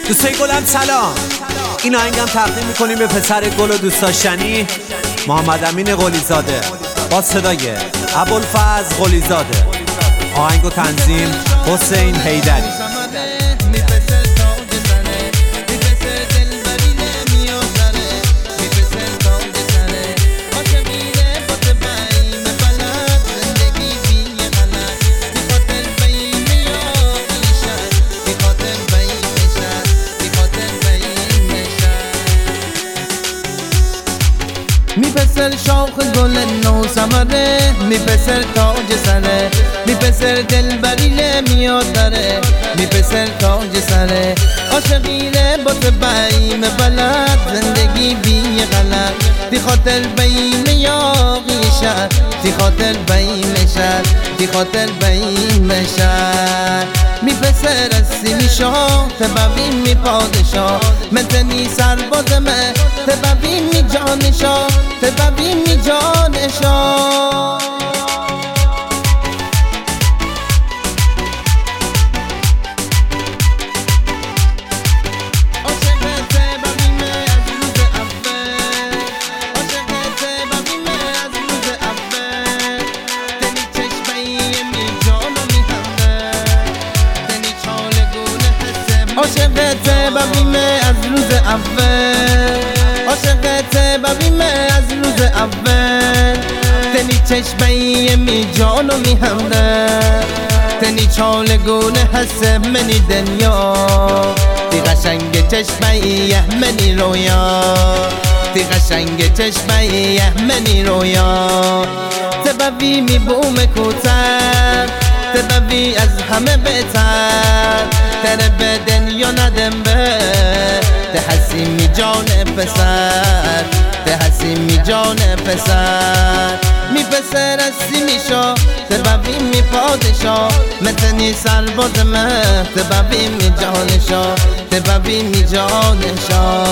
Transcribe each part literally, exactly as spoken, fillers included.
دوستای گلم سلام. این آهنگم تقدیم میکنیم به پسر گل و دوست داشتنی محمد امین قلیزاده با صدای ابوالفضل قلیزاده. آهنگ و تنظیم حسین حیدری. میپسر شاخ گل نو ثمره، میپسر تاج سره، میپسر دلبری میاد داره، میپسر تاج سره. عاشقیره با بیم بلد، زندگی بی غلط، تی خاطر بیم یاقی شد، تی خاطر بیم شد، تی خاطر بیم شد. میپسر سیمی شاه تبابیم می پادشاه، متنی سربازمه تبابیم می جانشاه، تبابیم می جانشاه. عاشقت ببینه از روز اول، عاشقت ببینه از روز اول. تنی چشمه می جان و می همده، تنی چالگونه هست منی دنیا، تی قشنگ چشمه منی رویا، تی قشنگ چشمه منی رویا. تبوی می بوم کوتر، تبوی از همه بهتر، تر بدن یا ندم به تحسی می جان پسر، تحسی می جان پسر. می پسر هستی می شا تبابی می پادشا، متنی سربازمه تبابی می جانشا، تبابی می جانشا.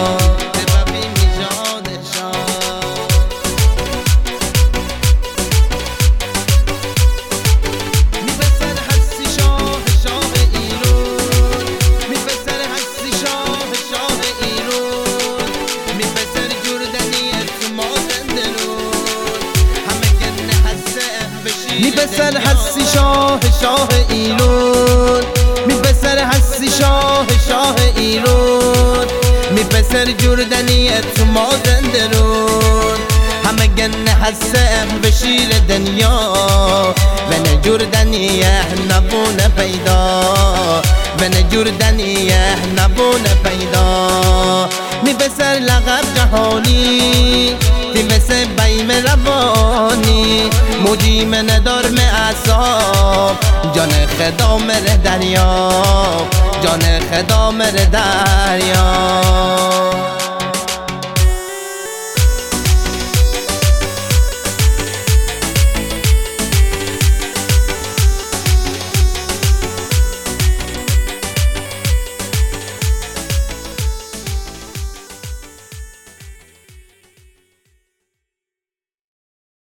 میپسر هستی شاه شاه ایران، میپسر هستی شاه شاه ایران، میپسر جردنیت مازن درون. همه گنه هسته به شیر دنیا، و جردنیه نبونه پیدا، و جردنیه نبونه پیدا. میپسر لقب جهانی، تی مثل بیم روانی، موجی من دار اعصاب، جان خدا مر دریا، جان خدا مر دریا.